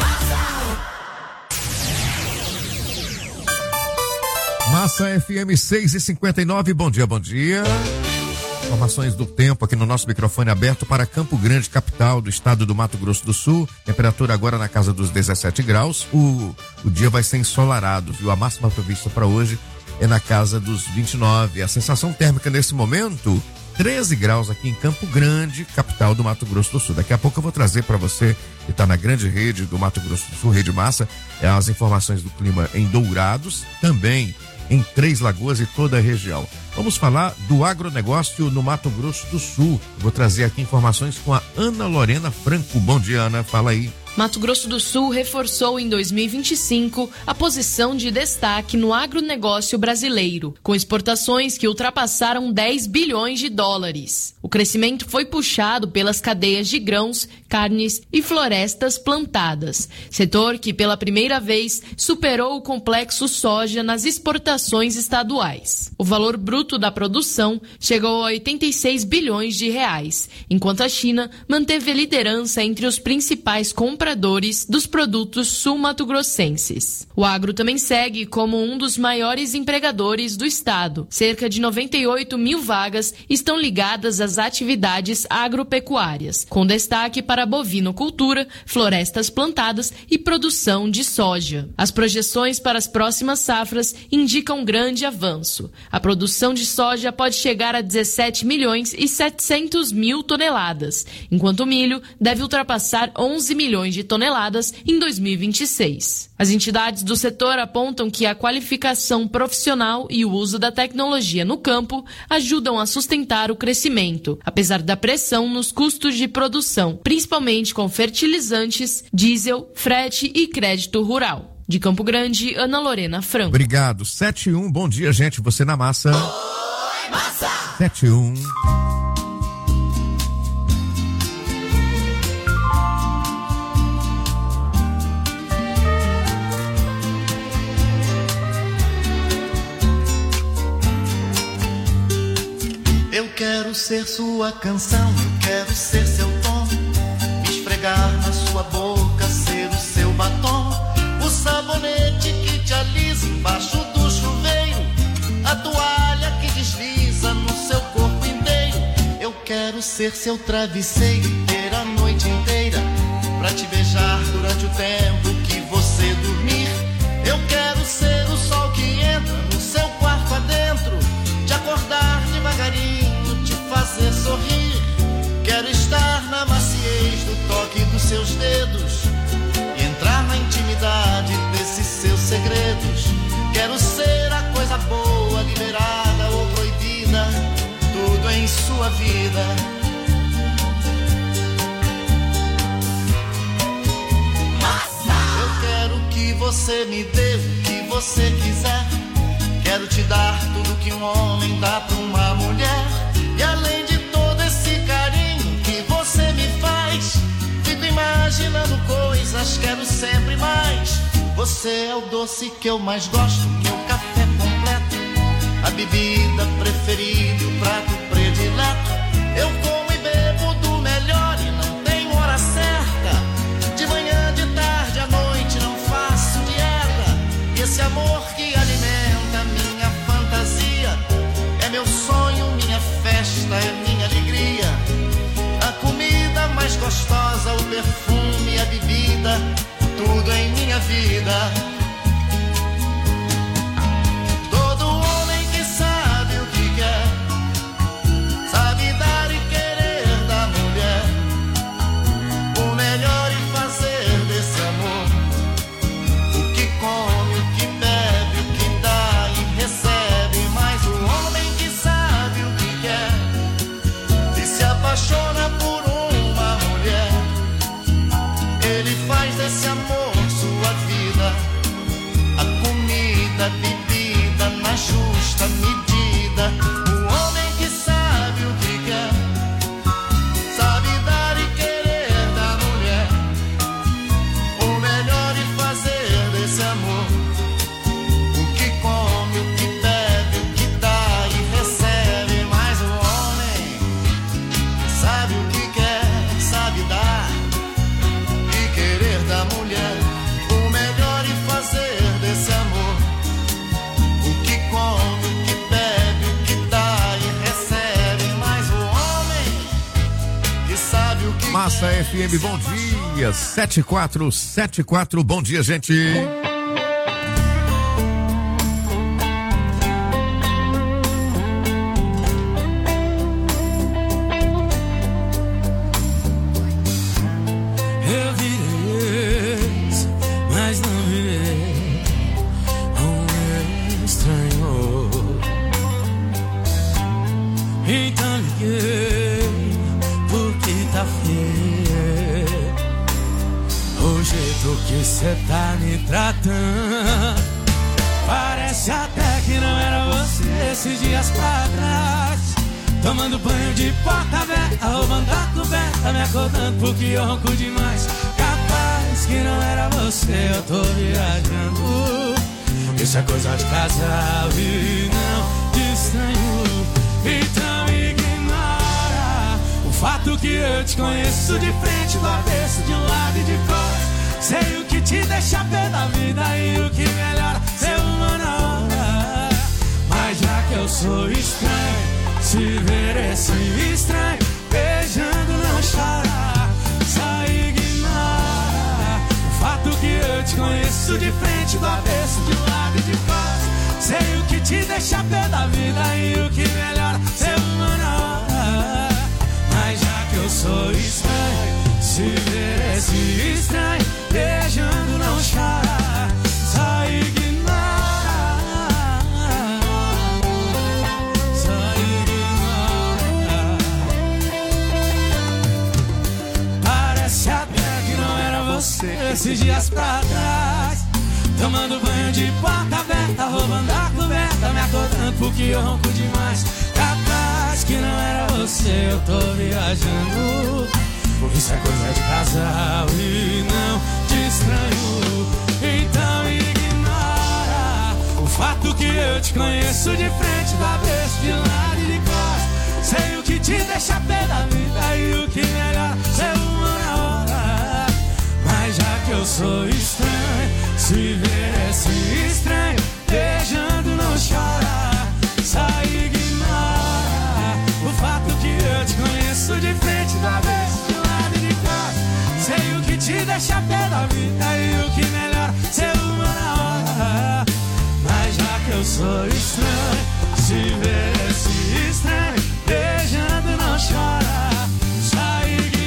B: Massa F M seis e cinquenta e nove, bom dia, bom dia. Informações do tempo aqui no nosso microfone aberto para Campo Grande, capital do estado do Mato Grosso do Sul. Temperatura agora na casa dos dezessete graus. O, o dia vai ser ensolarado, viu? A máxima prevista para hoje é na casa dos vinte e nove. A sensação térmica nesse momento, treze graus aqui em Campo Grande, capital do Mato Grosso do Sul. Daqui a pouco eu vou trazer para você que está na grande rede do Mato Grosso do Sul, Rede Massa, as informações do clima em Dourados, também em Três Lagoas e toda a região. Vamos falar do agronegócio no Mato Grosso do Sul. Vou trazer aqui informações com a Ana Lorena Franco. Bom dia, Ana. Fala aí.
F: Mato Grosso do Sul reforçou em dois mil e vinte e cinco a posição de destaque no agronegócio brasileiro, com exportações que ultrapassaram dez bilhões de dólares. O crescimento foi puxado pelas cadeias de grãos, carnes e florestas plantadas, setor que pela primeira vez superou o complexo soja nas exportações estaduais. O valor bruto da produção chegou a oitenta e seis bilhões de reais, enquanto a China manteve a liderança entre os principais compradores compradores dos produtos sul-mato-grossenses. O agro também segue como um dos maiores empregadores do estado. Cerca de noventa e oito mil vagas estão ligadas às atividades agropecuárias, com destaque para bovinocultura, florestas plantadas e produção de soja. As projeções para as próximas safras indicam grande avanço. A produção de soja pode chegar a dezessete milhões e setecentos mil toneladas, enquanto o milho deve ultrapassar onze milhões de toneladas em dois mil e vinte e seis. As entidades do setor apontam que a qualificação profissional e o uso da tecnologia no campo ajudam a sustentar o crescimento, apesar da pressão nos custos de produção, principalmente com fertilizantes, diesel, frete e crédito rural. De Campo Grande, Ana Lorena Franco.
B: Obrigado. sete e um, bom dia, gente. Você na massa. Oi, massa! sete e um.
E: Eu quero ser sua canção, eu quero ser seu tom, me esfregar na sua boca, ser o seu batom, o sabonete que te alisa embaixo do chuveiro,
S: ser seu travesseiro e ter a noite inteira pra te beijar durante o tempo que você dormir. Eu quero ser o sol que entra no seu quarto adentro, te acordar devagarinho, te fazer sorrir. Quero estar na maciez do toque dos seus dedos e entrar na intimidade desses seus segredos. Quero ser a coisa boa, liberada ou proibida, tudo em sua vida. Eu quero que você me dê o que você quiser. Quero te dar tudo que um homem dá pra uma mulher. E além de todo esse carinho que você me faz, fico imaginando coisas, quero sempre mais. Você é o doce que eu mais gosto, meu café completo, a bebida preferida, o prato predileto. Eu como e bebo do melhor e não tenho hora certa. De manhã, de tarde, à noite não faço dieta. E esse amor que alimenta minha fantasia é meu sonho, minha festa, é minha alegria. A comida mais gostosa, o perfume, a bebida, tudo em minha vida. Todo homem que sabe o que quer, sabe dar e querer da mulher o melhor e fazer desse amor o que come, o que bebe, o que dá e recebe. Mas o homem que sabe o que quer e se apaixona por uma mulher, ele faz desse amor sua vida, a comida, a bebida na justa medida. O homem que sabe o que quer, sabe dar e querer da mulher o melhor e fazer desse amor o que come, o que bebe, o que dá e recebe. Mas o homem que sabe o que quer, sabe dar e querer da mulher o melhor e fazer desse amor o que come, o que bebe, o que dá e recebe. Mas o homem que sabe o que
B: Massa F M, bom dia, sete quatro sete quatro, bom dia, gente.
P: Eu virei ex, mas não virei um estranho. Então liguei porque tá feio o jeito que cê tá me tratando. Parece até que não era você esses dias pra trás, tomando banho de porta aberta, roubando a coberta, me acordando porque eu ronco demais. Capaz que não era você, eu tô viajando. Isso é coisa de casal e não de estranho. Então ignora o fato que eu te conheço de frente, do avesso, de um lado e de costas. Sei o que te deixa pé da vida e o que melhora ser uma na hora. Mas já que eu sou estranho, se ver esse estranho beijando não chora. Só ignora o fato que eu te conheço de frente, do avesso, de um lado e de costas. Sei o que te deixa pé da vida e o que melhora ser uma na hora. Mas já que eu sou estranho, se ver esse estranho beijando não chora. Só ignora, só ignora. Parece até que não era você esses dias pra trás, tomando banho de porta aberta, roubando a coberta, me acordando porque eu ronco demais. Capaz que não era você, eu tô viajando. Isso é coisa de casal e não de estranho. Então ignora o fato que eu te conheço de frente, do avesso, de lado e de costas. Sei o que te deixa pé da vida e o que melhora ser uma na hora. Mas já que eu sou estranho, se ver esse estranho beijando não chora. Só ignora o fato que eu te conheço de te deixa pé da vida e o que melhor ser uma na hora. Mas já que eu sou estranho, se ver esse estranho beijando não chora, só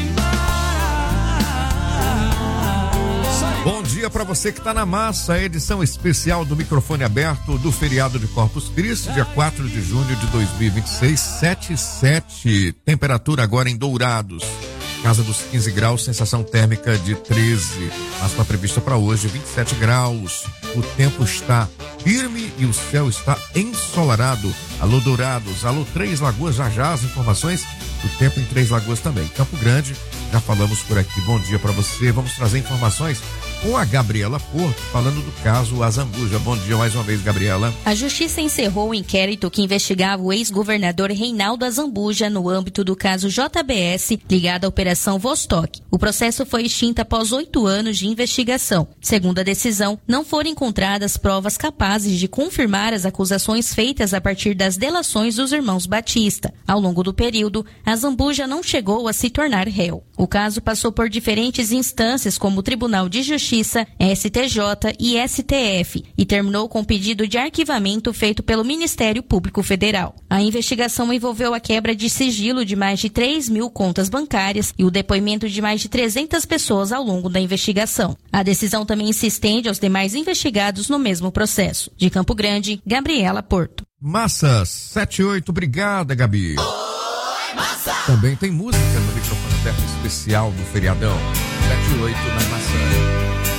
P: ignora.
B: Bom dia pra você que tá na massa, a edição especial do microfone aberto do feriado de Corpus Christi, dia quatro de junho de dois mil e vinte e seis, sete e sete, temperatura agora em Dourados. Casa dos quinze graus, sensação térmica de treze. Máxima prevista para hoje, vinte e sete graus. O tempo está firme e o céu está ensolarado. Alô Dourados, alô Três Lagoas, já já as informações do tempo em Três Lagoas também. Campo Grande, já falamos por aqui. Bom dia para você. Vamos trazer informações com a Gabriela Porto, falando do caso Azambuja. Bom dia mais uma vez, Gabriela.
O: A Justiça encerrou o inquérito que investigava o ex-governador Reinaldo Azambuja no âmbito do caso J B S, ligado à Operação Vostok. O processo foi extinto após oito anos de investigação. Segundo a decisão, não foram encontradas provas capazes de confirmar as acusações feitas a partir das delações dos irmãos Batista. Ao longo do período, Azambuja não chegou a se tornar réu. O caso passou por diferentes instâncias, como o Tribunal de Justiça, S T J e S T F, e terminou com pedido de arquivamento feito pelo Ministério Público Federal. A investigação envolveu a quebra de sigilo de mais de três mil contas bancárias e o depoimento de mais de trezentas pessoas ao longo da investigação. A decisão também se estende aos demais investigados no mesmo processo. De Campo Grande, Gabriela Porto.
B: Massa, sete e oito, obrigada, Gabi.
P: Oi, massa!
B: Também tem música no microfone aberto especial do feriadão. sete e oito na Massa.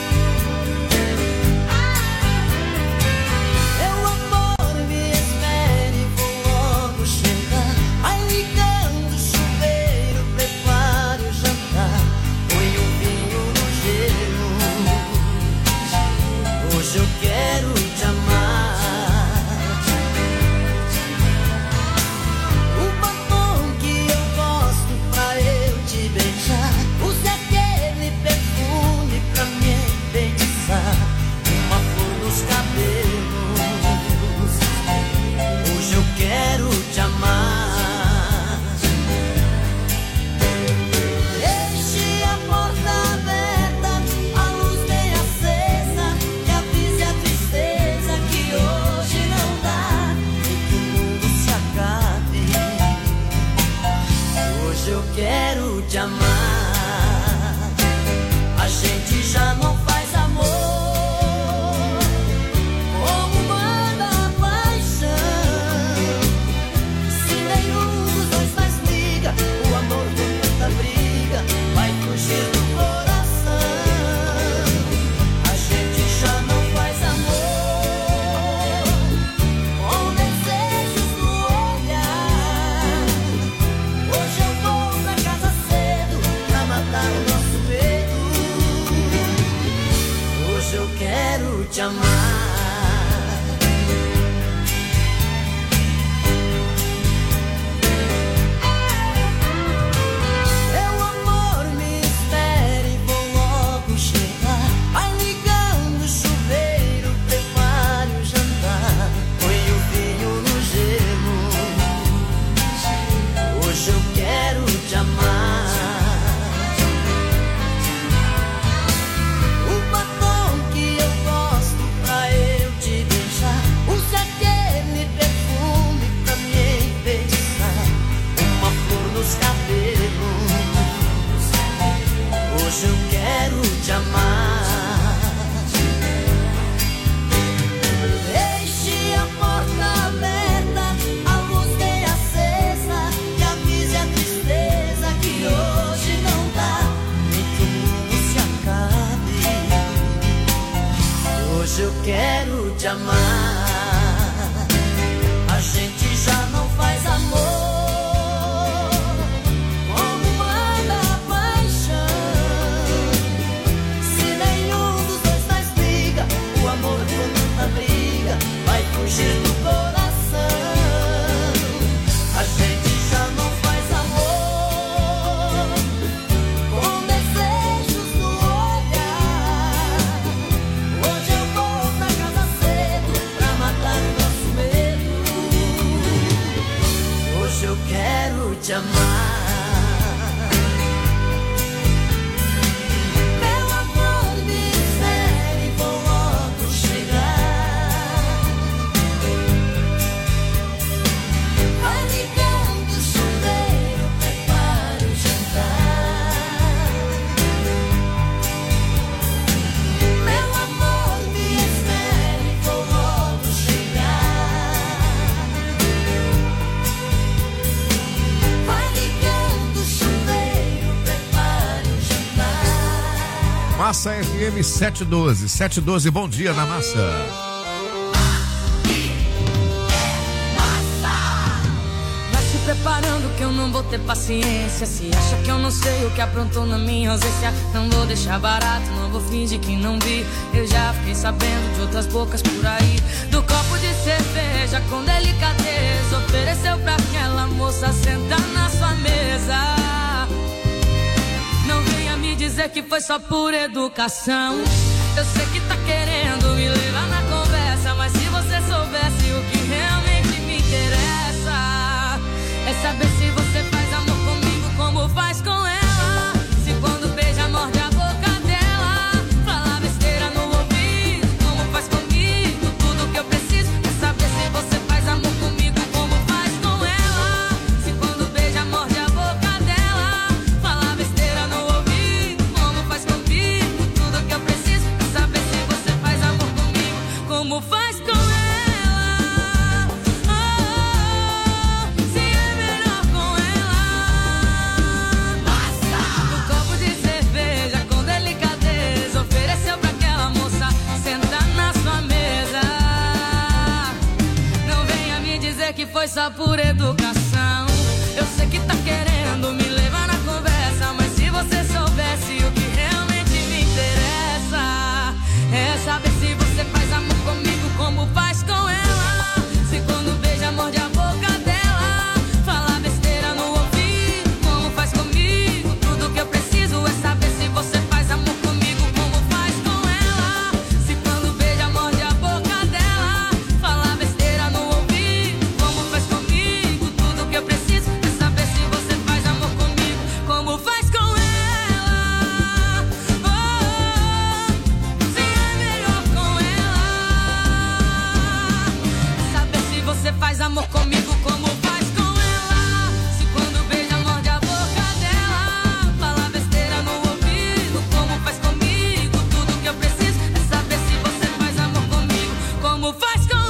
P: Eu quero te amar. O batom que eu gosto pra eu te beijar. Use aquele perfume pra me enfeitiçar. Uma flor nos cabelos. Hoje eu quero te amar. Deixe a porta aberta, a luz bem acesa. Eu quero te amar. A gente já não faz amor como manda a paixão. Se nenhum dos dois mais liga, o amor com tanta briga vai fugir do coração. A gente já não faz amor com desejos no olhar. Hoje eu vou matar o nosso medo. Hoje eu quero te amar. Meu amor, me espere, vou logo chegar. Vai ligando o chuveiro, prepare o jantar. Põe o vinho no gelo. Hoje eu quero te amar. Hoje eu quero te amar. Deixe a porta aberta, a luz bem acesa, e avise a tristeza que hoje não dá, nem que o mundo se acabe. Hoje eu quero te amar. A gente já não faz amor fugir do coração. A gente já não faz amor com desejos no olhar. Hoje eu vou pra casa cedo
B: Massa F M sete doze. sete doze, bom dia na Massa.
D: Preparando que eu não vou ter paciência. Se acha que eu não sei o que aprontou na minha ausência, não vou deixar barato, não vou fingir que não vi. Eu já fiquei sabendo de outras bocas por aí, do copo de cerveja com delicadeza ofereceu pra aquela moça sentar na sua mesa. Não venha me dizer que foi só por educação. Eu sei que tá querendo me levar na conversa, mas se você soubesse o que realmente me interessa, é saber se você faz amor comigo como faz com ela. Se quando beija, morde a boca dela, fala besteira no ouvido como faz comigo. Tudo que eu preciso é saber se você faz amor comigo como faz com ela. Se quando beija, morde a boca dela, fala besteira no ouvido como faz comigo. Tudo que eu preciso é saber se você faz amor comigo como faz com ela. Que foi só por educação. Eu sei que tá querendo me levar na conversa, mas se você soubesse o que realmente me interessa, é saber se você faz amor comigo como faz com ela. Se quando beija, morde a boca dela, fala besteira no ouvido como faz comigo. Tudo que eu preciso é saber se você faz amor comigo como faz com ela. Se quando beija, morde a boca dela, fala besteira no ouvido. Eu preciso é saber se você faz amor comigo como faz com ela. Oh, se é melhor com ela. Saber se você faz amor comigo como faz com ela. Se quando beija, morde a boca dela, fala besteira no ouvido como faz comigo. Tudo que eu preciso é saber se você faz amor comigo como faz com ela.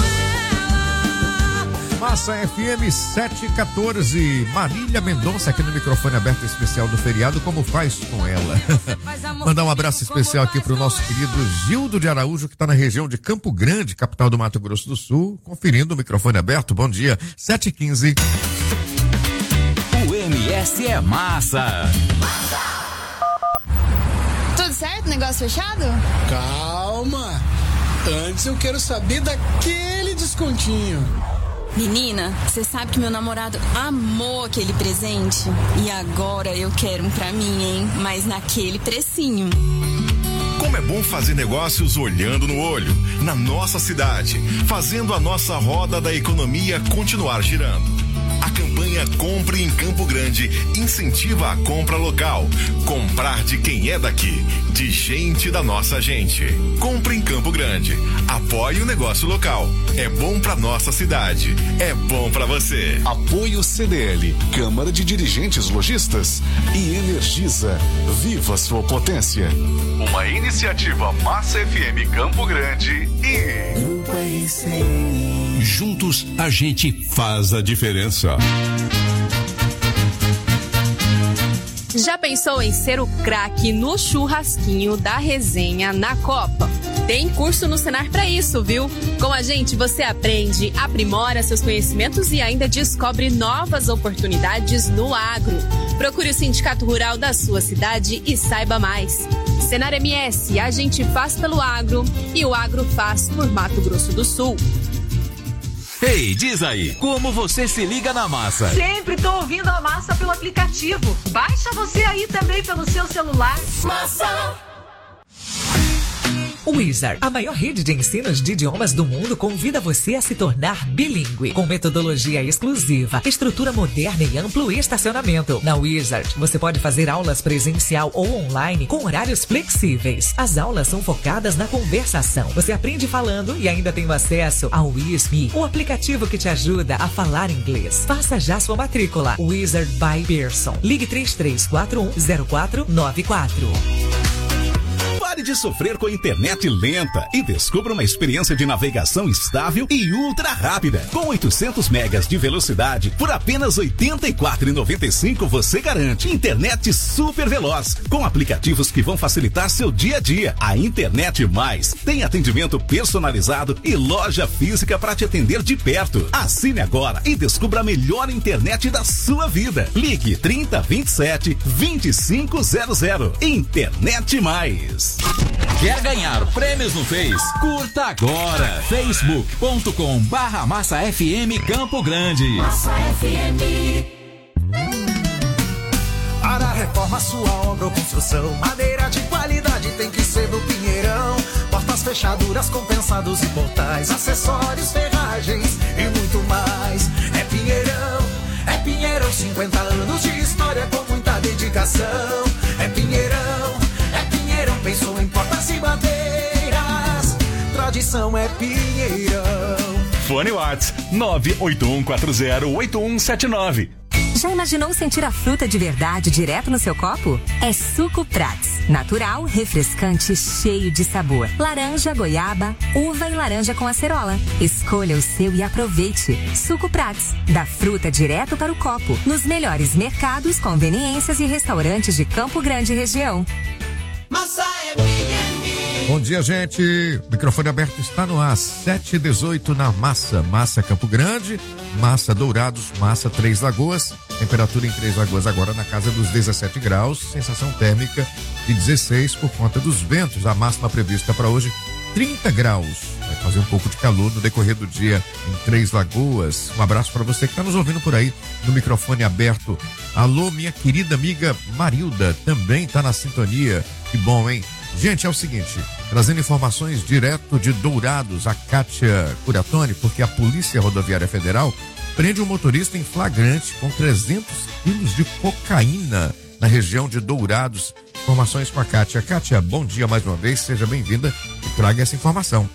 B: Massa F M sete quatorze, Marília Mendonça aqui no microfone aberto especial do feriado, como faz com ela. Mandar um abraço especial aqui pro nosso querido Gildo de Araújo, que está na região de Campo Grande, capital do Mato Grosso do Sul, conferindo o microfone aberto. Bom dia, sete e quinze.
H: O M S é massa.
C: Tudo certo? Negócio fechado?
V: Calma. Antes eu quero saber daquele descontinho.
C: Menina, você sabe que meu namorado amou aquele presente? E agora eu quero um pra mim, hein? Mas naquele precinho.
W: Como é bom fazer negócios olhando no olho, na nossa cidade, fazendo a nossa roda da economia continuar girando. A campanha Compre em Campo Grande incentiva a compra local. Comprar de quem é daqui, de gente da nossa gente. Compre em Campo Grande. Apoie o negócio local. É bom pra nossa cidade. É bom pra você.
N: Apoio C D L, Câmara de Dirigentes Lojistas e Energisa. Viva sua potência.
X: Uma iniciativa Massa F M Campo Grande e
K: juntos a gente faz a diferença.
G: Já pensou em ser o craque no churrasquinho da resenha na Copa? Tem curso no Senar para isso, viu? Com a gente você aprende, aprimora seus conhecimentos e ainda descobre novas oportunidades no agro. Procure o Sindicato Rural da sua cidade e saiba mais. Senar M S, a gente faz pelo agro e o agro faz por Mato Grosso do Sul.
H: Ei, diz aí, como você se liga na Massa?
Y: Sempre tô ouvindo a Massa pelo aplicativo. Baixa você aí também pelo seu celular. Massa!
Z: Wizard, a maior rede de ensinos de idiomas do mundo, convida você a se tornar bilíngue, com metodologia exclusiva, estrutura moderna e amplo estacionamento. Na Wizard, você pode fazer aulas presencial ou online com horários flexíveis. As aulas são focadas na conversação. Você aprende falando e ainda tem acesso ao WizMe, o aplicativo que te ajuda a falar inglês. Faça já sua matrícula. Wizard by Pearson. Ligue três três quatro um zero quatro nove quatro.
A: Pare de sofrer com a internet lenta e descubra uma experiência de navegação estável e ultra rápida. Com oitocentos megas de velocidade, por apenas oitenta e quatro reais e noventa e cinco centavos você garante internet super veloz, com aplicativos que vão facilitar seu dia a dia. A Internet Mais tem atendimento personalizado e loja física para te atender de perto. Assine agora e descubra a melhor internet da sua vida. Ligue trinta, vinte e sete, vinte e cinco zero zero. Internet Mais.
H: Quer ganhar prêmios no Face? Curta agora. facebook ponto com barra Massa F M Campo Grande.
P: Massa F M.
J: Para reforma, sua obra ou construção, madeira de qualidade tem que ser do Pinheirão. Portas, fechaduras, compensados e portais, acessórios, ferragens e muito mais. É Pinheirão, é Pinheirão, cinquenta anos de história com muita dedicação. É Pinheirão, é Pinheirão, pensou em portas e madeiras. Tradição é Pinheirão.
L: Fone Whats nove oito um quatro zero oito um sete nove.
M: Já imaginou sentir a fruta de verdade direto no seu copo? É Suco Prats. Natural, refrescante, cheio de sabor. Laranja, goiaba, uva e laranja com acerola. Escolha o seu e aproveite. Suco Prats. Da fruta direto para o copo. Nos melhores mercados, conveniências e restaurantes de Campo Grande e região.
P: Massa F M.
B: Bom dia, gente. O microfone aberto está no ar. sete e dezoito na Massa. Massa Campo Grande, Massa Dourados, Massa Três Lagoas. Temperatura em Três Lagoas agora na casa dos dezessete graus. Sensação térmica de dezesseis por conta dos ventos. A máxima prevista para hoje, trinta graus. Vai fazer um pouco de calor no decorrer do dia em Três Lagoas. Um abraço para você que está nos ouvindo por aí no microfone aberto. Alô, minha querida amiga Marilda, também está na sintonia. Que bom, hein? Gente, é o seguinte, trazendo informações direto de Dourados, a Kátia Curatoni, porque a Polícia Rodoviária Federal prende um motorista em flagrante com trezentos quilos de cocaína na região de Dourados. Informações com a Kátia. Kátia, bom dia mais uma vez, seja bem-vinda e traga essa informação.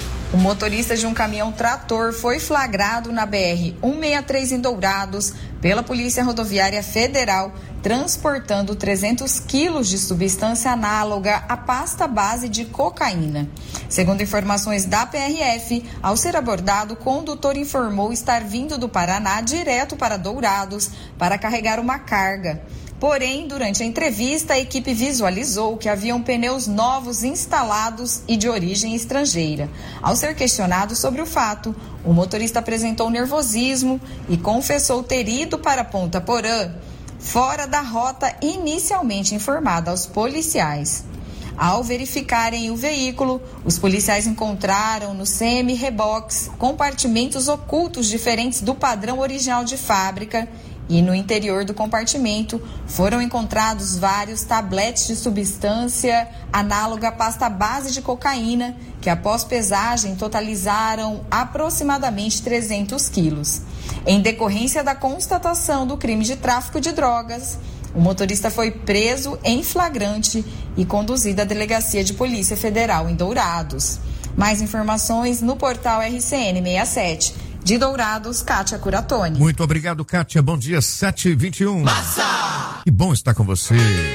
Q: O motorista de um caminhão trator foi flagrado na B R cento e sessenta e três em Dourados pela Polícia Rodoviária Federal, transportando trezentos quilos de substância análoga à pasta base de cocaína. Segundo informações da P R F, ao ser abordado, o condutor informou estar vindo do Paraná direto para Dourados para carregar uma carga. Porém, durante a entrevista, a equipe visualizou que haviam pneus novos instalados e de origem estrangeira. Ao ser questionado sobre o fato, o motorista apresentou nervosismo e confessou ter ido para Ponta Porã, fora da rota inicialmente informada aos policiais. Ao verificarem o veículo, os policiais encontraram no semi-rebox compartimentos ocultos diferentes do padrão original de fábrica. E no interior do compartimento foram encontrados vários tabletes de substância análoga à pasta base de cocaína, que após pesagem totalizaram aproximadamente trezentos quilos. Em decorrência da constatação do crime de tráfico de drogas, o motorista foi preso em flagrante e conduzido à Delegacia de Polícia Federal em Dourados. Mais informações no portal R C N sessenta e sete. De Dourados, Kátia Curatoni.
B: Muito obrigado, Kátia. Bom dia, sete e vinte e um.
P: Massa!
B: Que bom estar com você.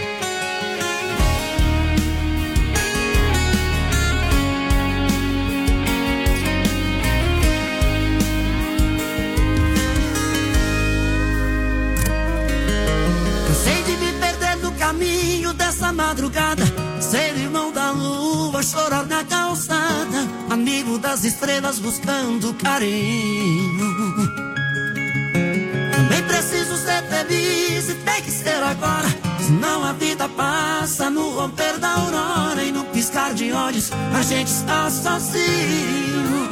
P: Cansei de me perder no caminho dessa madrugada, ser irmão da lua, chorar na calçada, amigo das estrelas buscando carinho. Também preciso ser feliz e tem que ser agora, senão a vida passa no romper da aurora e no piscar de olhos a gente está sozinho.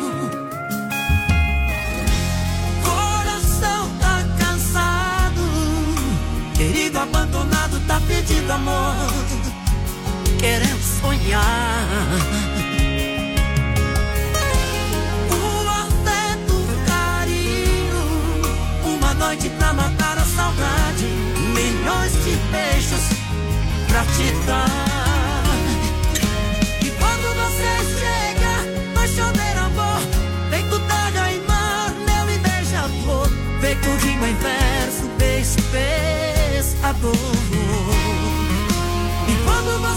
P: Coração tá cansado, querido abandonado tá pedindo amor, querendo sonhar. O afeto, o carinho, uma noite pra matar a saudade, milhões de beijos pra te dar.